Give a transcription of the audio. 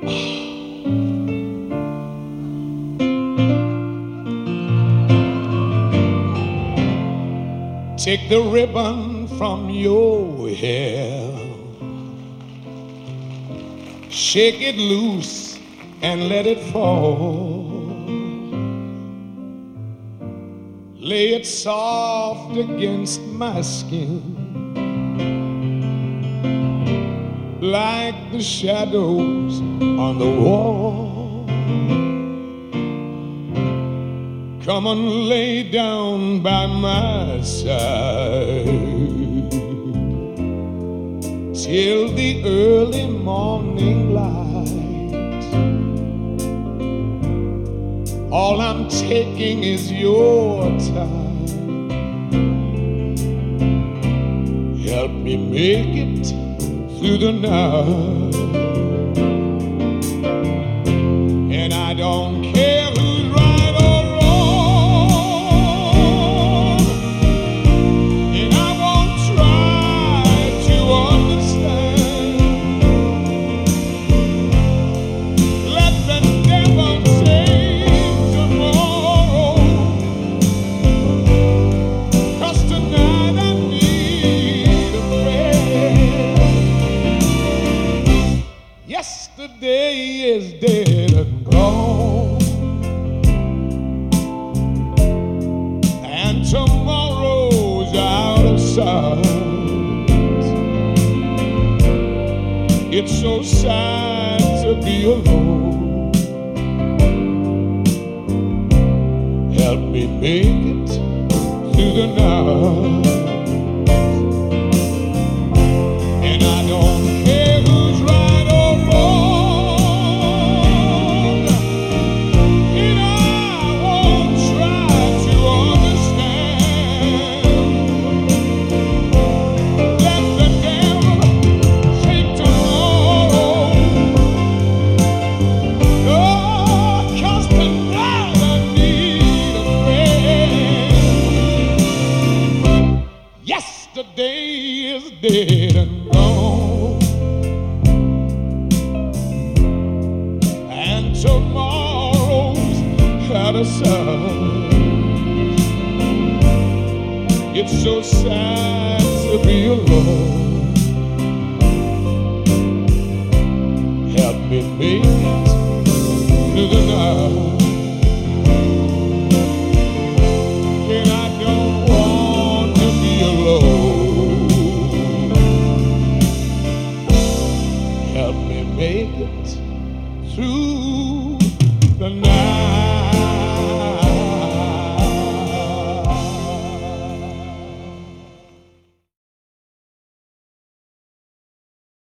Take the ribbon from your hair, shake it loose and let it fall. Lay it soft against my skin, like the shadows on the wall. Come and lay down by my side till the early morning light. All I'm taking is your time. Help me make it through the night. And I don't care who's right or wrong, and I won't try to understand. Let the devil take tomorrow, 'cause tonight I need a friend. Yesterday is dead and gone, and tomorrow's out of sight. It's so sad to be alone. Help me make it through the night. And I don't care who's right or wrong, and I won't try to understand. Let the devil take tomorrow, oh, 'cause tonight I need a friend. Yesterday is dead and gone, and tomorrow's out of sight. It's so sad to be alone. Help me make it through the night. And I don't want to be alone. Help me make it through the night.